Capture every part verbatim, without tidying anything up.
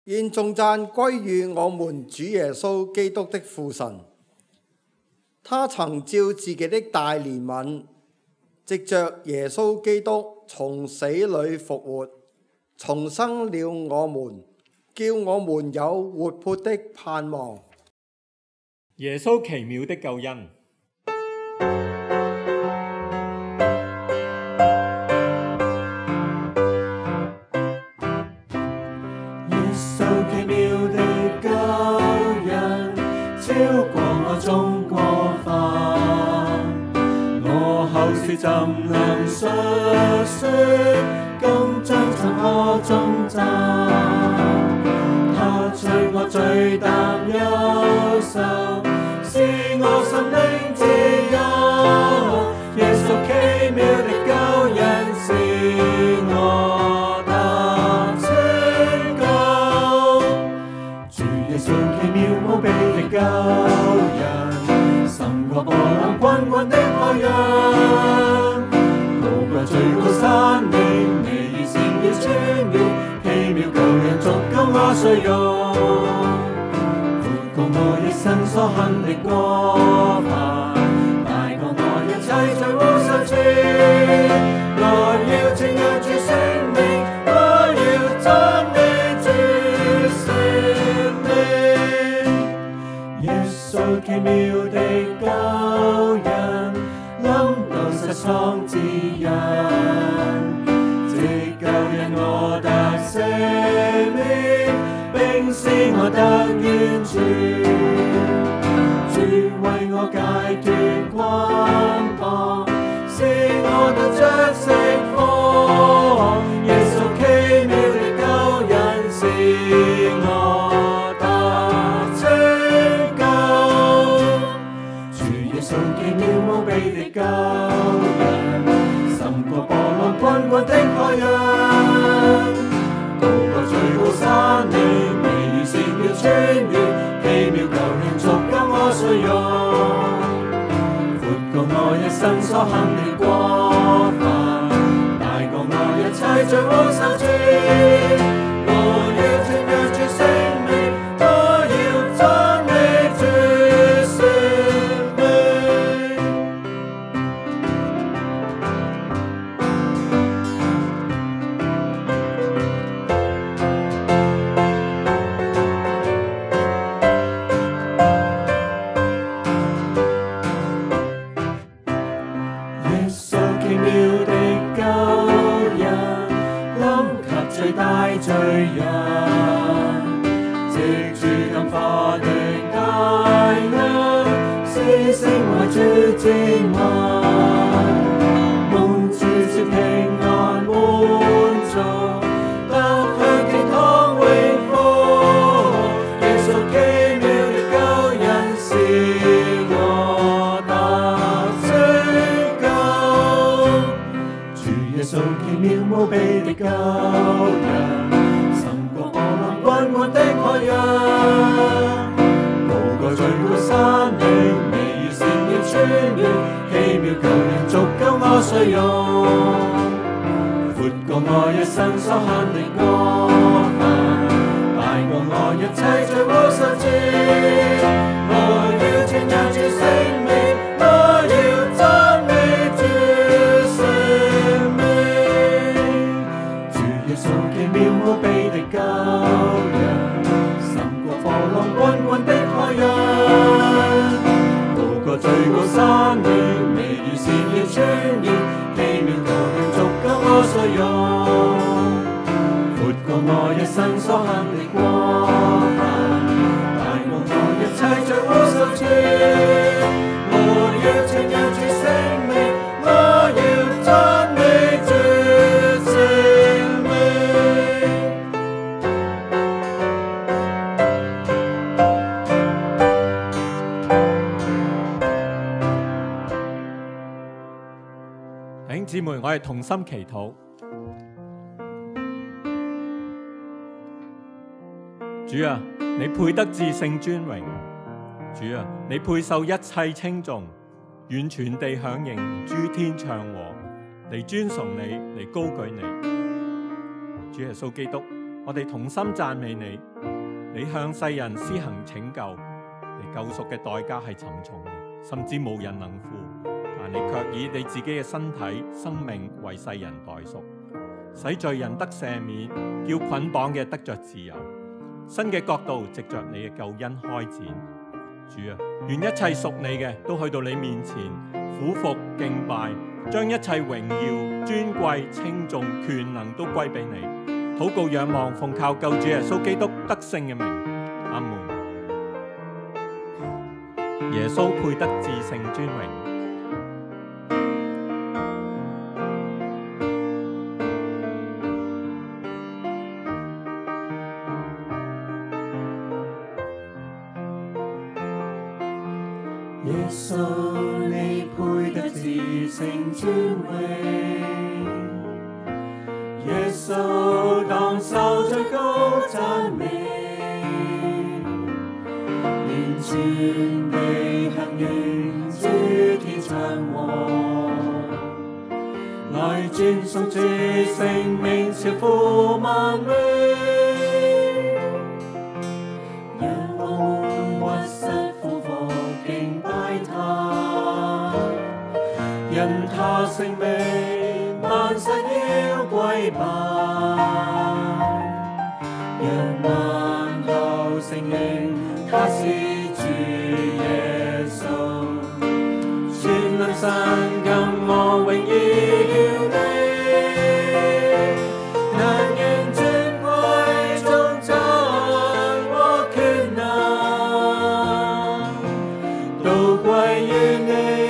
願頌讚歸於我們主耶穌基督的父神。他曾照自己的大憐憫，藉着耶穌基督從死裏復活，重生了我們，叫我們有活潑的盼望。 耶穌奇妙的救恩。 耶穌奇妙的救恩，超過我種過犯，我後事怎能述說，更將曾可頌讚。他取我罪擔憂愁，是我心靈自由。耶穌奇妙的救恩，是我得拯救。主耶穌奇妙無比的救恩，勝過波浪滾滾的海洋，高過最高山嶺，你以閃耀穿越，奇妙救恩足夠我需用。我一生所行的過犯，大過我一切罪污羞恥。我要稱揚主聖名，我要讚美主聖名。耶穌奇妙的救恩，臨到失喪之人，藉救恩我得赦免，並使我得完全。主為我解脫捆綁，使我得着釋放。耶穌奇妙的救恩，使我得拯救。主耶穌奇妙無比的救恩，勝過波浪滾滾的海洋，高過最高山嶺，你以閃耀穿越，奇妙救恩足夠我需用。闊過我一生所行的過犯，大過我一切罪污羞恥。我要稱揚主聖名，我要讚美主聖罪人，藉主感化的大恩，是成為主之民，蒙主之平安滿足，得享天堂永福。耶穌奇妙的救恩，使我得拯救。主耶穌奇妙無比的救恩，滾滾的海洋，高過最高山嶺，你以閃耀穿越，奇妙救恩足夠我需用。闊過我一生所行的過犯，大過我一切罪污羞恥。我要稱揚主聖名，我要讚美主聖名。主耶穌奇妙無比的救恩，滾滾的海洋，高過最高山嶺，你以閃耀穿越，奇妙救恩足夠我需用。闊過我一生所行的過犯，大過我一切罪污羞恥。我要稱揚主聖名，我要讚美主聖名。 弟兄姊妹，我哋同心祈禱。主啊，你配得至聖尊榮。主啊，你配受一切稱頌，完全地響應諸天祥和，嚟尊崇你，嚟高舉你。主耶穌基督， 我哋同心讚美你。你向世人施行拯救，你救贖嘅代價係沉重嘅，甚至無人能付。但你卻以你自己嘅身體、生命為世人代贖，使罪人得赦免，叫捆綁嘅得着自由。新嘅國度藉着你嘅救恩開展。主啊，願一切屬你嘅都去到你面前，俯伏敬拜，將一切榮耀、尊貴、稱頌、權能都歸俾你。禱告仰望，奉靠救主耶穌基督得勝嘅名，阿門。耶穌配得至聖尊榮。 耶穌你配得至聖尊榮，耶穌當受最高讚美，連全地響應主天長王，來尊崇主聖名超乎萬名。因他聖名，萬世要跪拜，讓萬口承認他是主耶穌。全能神今我榮耀你，能願尊貴頌讚和權能，都歸於你。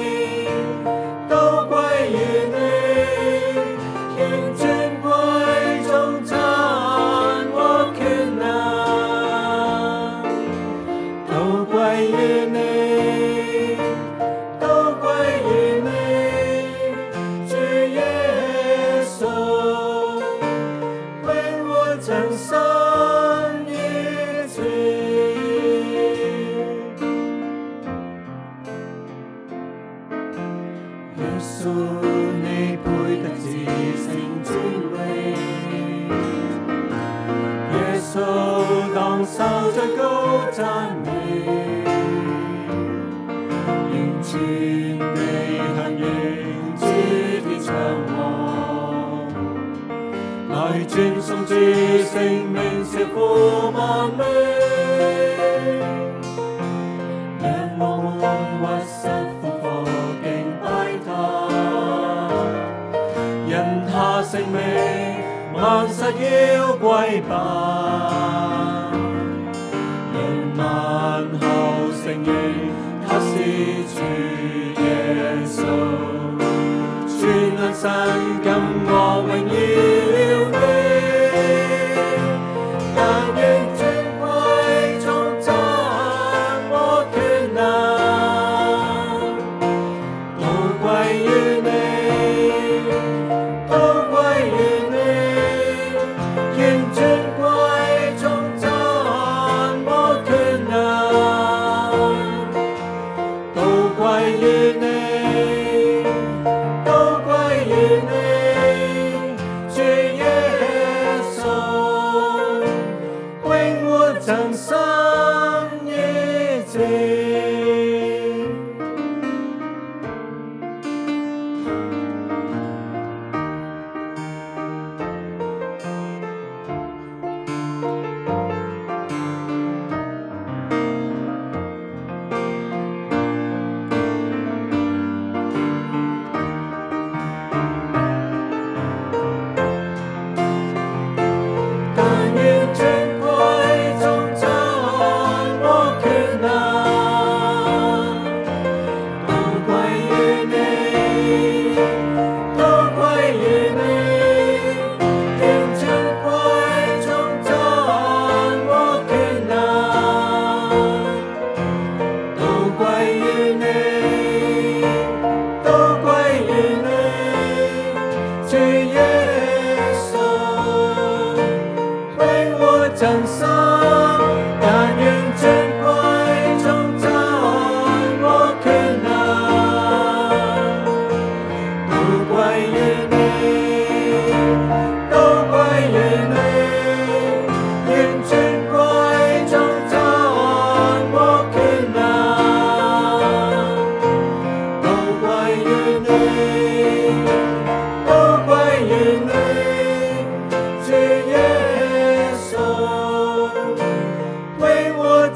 耶穌你配得至聖尊榮，耶穌當受最高讚美，願全地響應主天長王，來尊崇主聖名超乎萬名，讓我們屈膝俯伏敬拜他。因他聖名，萬世要跪拜，讓萬口承認他是主耶穌。全能神今我榮耀你，但願尊貴頌讚和權能，都歸於你。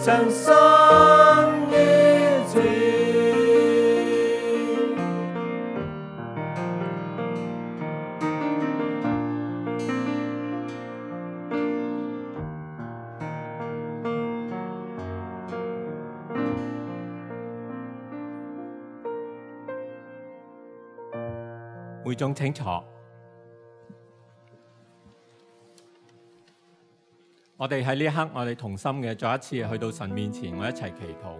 曾生於此。 會眾請坐。我哋喺呢一刻，我哋同心嘅再一次去到神面前，我一齊祈禱。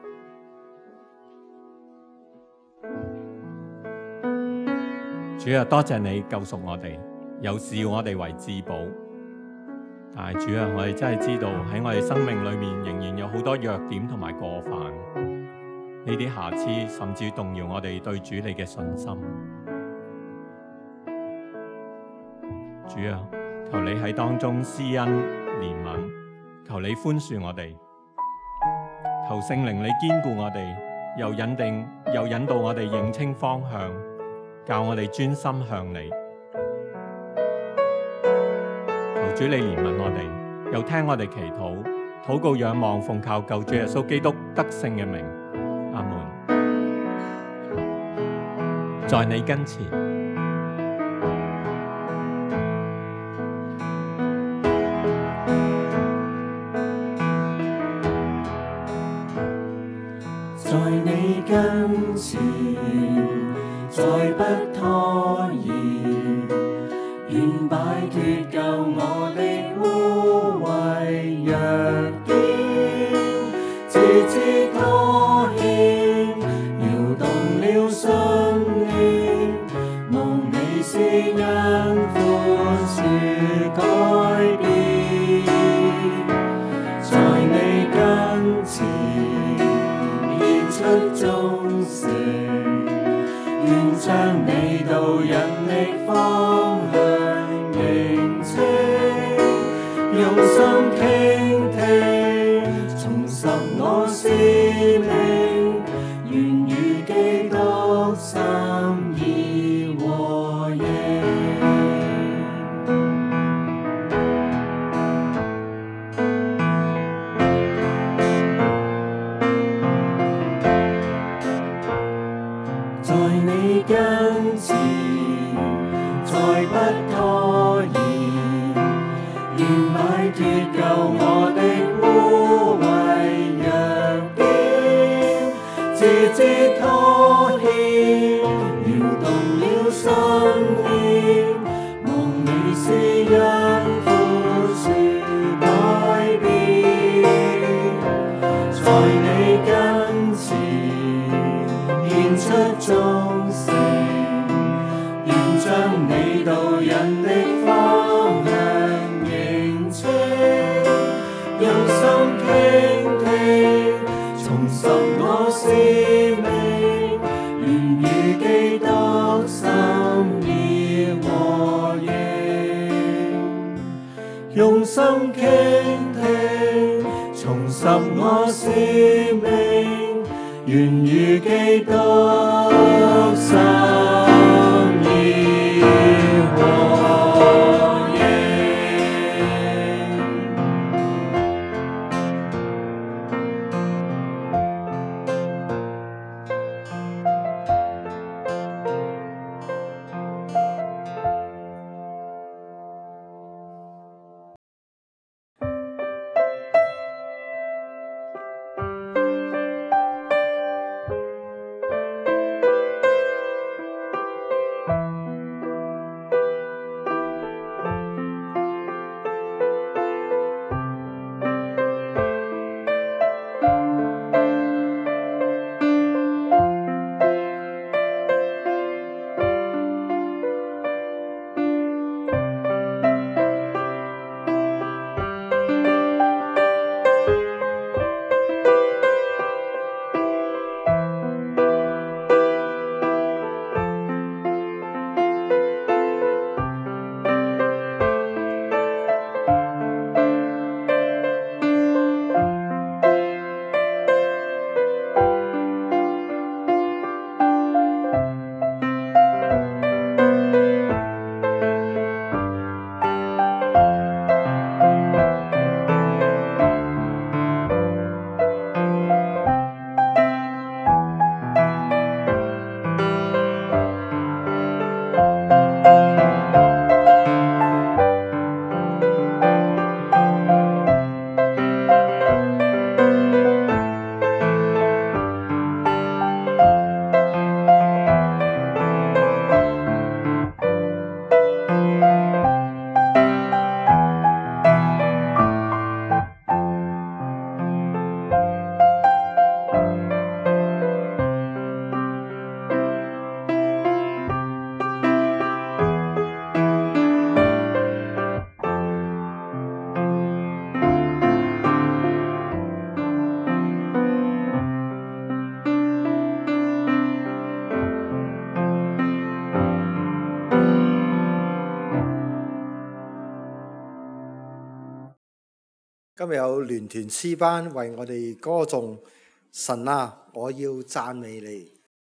主啊，多謝你救贖我哋，又視我哋為至寶。但係主啊，我哋真係知道喺我哋生命裏面仍然有好多弱點同埋過犯，呢啲瑕疵甚至動搖我哋對主你嘅信心。主啊，求你喺當中施恩憐憫，求你寬恕我哋，求聖靈你堅固我哋，又引定又引導我哋認清方向，教我哋專心向你。求主你憐憫我哋，又聽我哋祈禱，禱告仰望奉靠救主耶穌基督得勝嘅名，阿門。在你跟前。 在你跟前，再不拖延，願擺脱舊我的污穢弱點，自知拖欠，搖動了信念，無你施恩寬恕改變，在你跟前出忠誠，願將你導引的方向認清，用心傾聽，重拾我使命，願與基督心意和應。在你跟前，再不拖延，願擺脱舊我的污穢弱點，自知拖欠，搖動了信念，望你施恩寬恕改變，在你跟前獻出忠誠，願將你導引的方向認清，用心傾聽，重拾我使命，願與基督心意和應，用心傾聽，重拾我使命，願與基督心意和應。 今日有聯團詩班為我哋歌頌神啊，我要讚美你。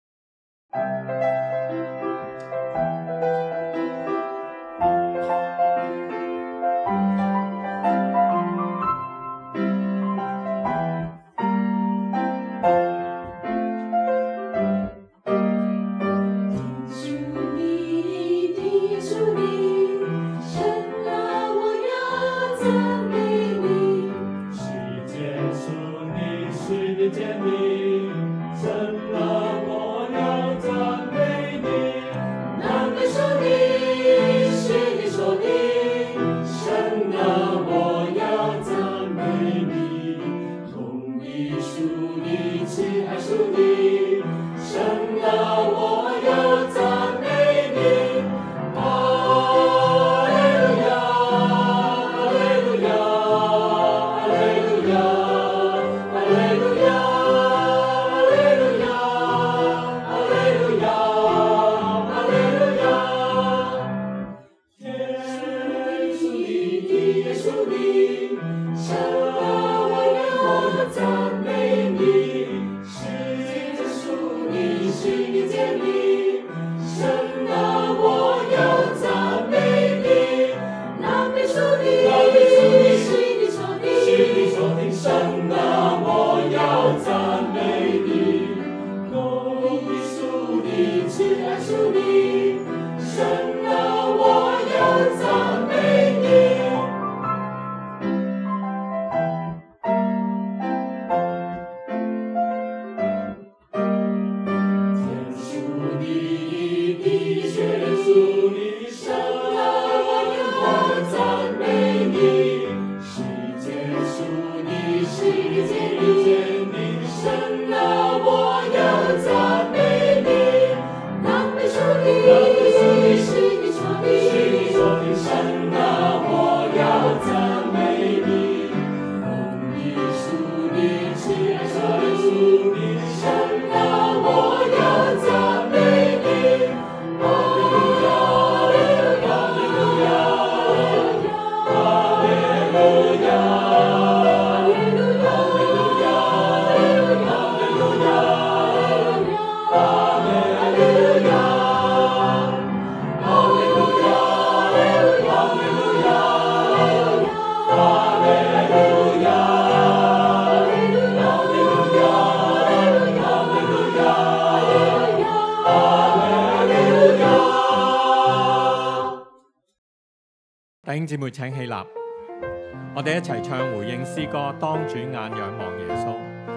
弟兄姊妹請起立，我哋一齊唱回應詩歌，當轉眼仰望耶穌。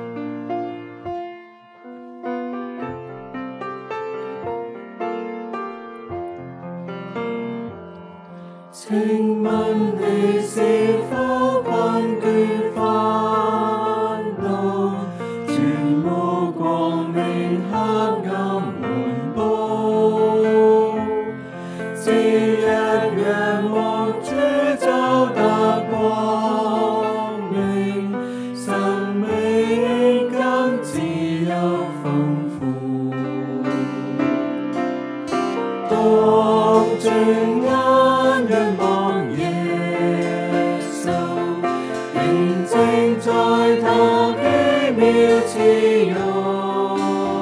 請問你是否困倦煩惱，全無光明黑暗滿布，只一仰望主就得光明，生命更自由豐富。當轉眼仰望耶穌，定睛在他奇妙慈容，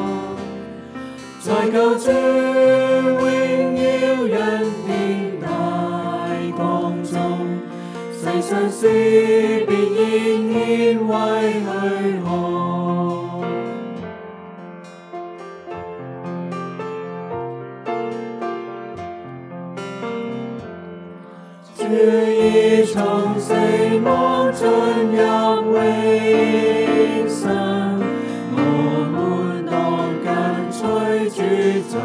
在救主榮耀恩典大光中，世上事必然顯為虛空。主已從死亡進入永生，我們當跟隨主走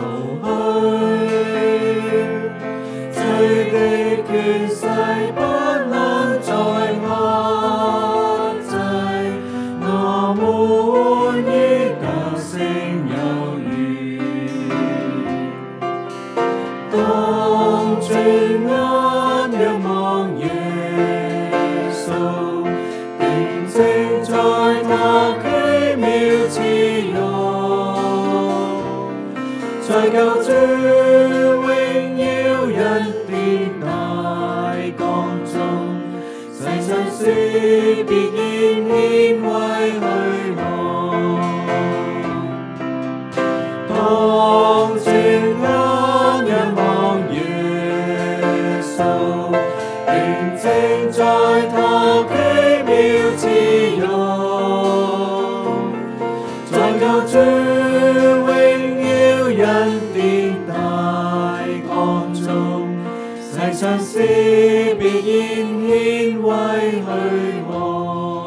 去，罪的權勢不能再壓制，我們已得勝有餘。當轉眼仰望耶穌，定睛在他奇妙慈容，在救主榮耀恩典大光中，世上事別現獻為許我。當轉眼仰望耶穌，平靜在他奇妙慈容，在救主榮耀恩典大光中，世上事別現獻為許我。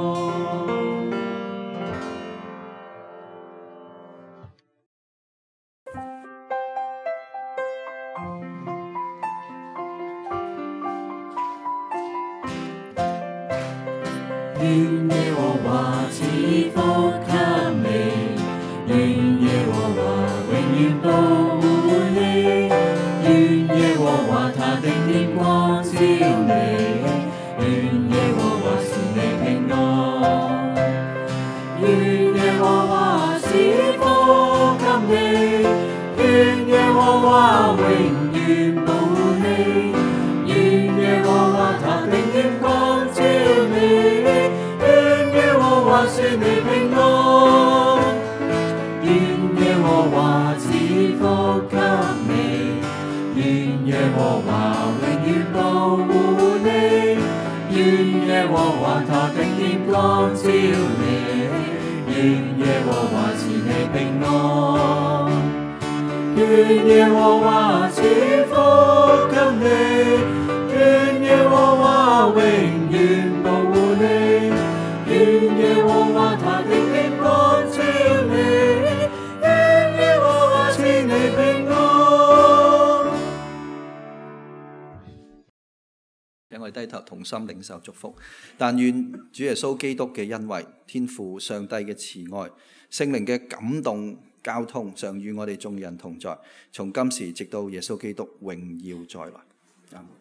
願耶和華賜福給你，願耶和華永遠保護你，願耶和華他的臉光照你，願耶和華使你平安，願耶和華賜福給你，願耶和華永遠保護你，願耶和華他的臉光照你，使你平安，願耶和華賜福給你，願耶和華永遠保護你，願耶和華他的臉光照你，願耶和華使你平安，願耶和華賜福給你，願耶和華永遠保護你，願耶和華他的臉光照你，願耶和華賜你平安。 讓我哋低頭同心領受祝福，但願主耶穌基督嘅恩惠、天父上帝嘅慈愛、聖靈嘅感動交通，常與我哋眾人同在，從今時直到耶穌基督榮耀再來。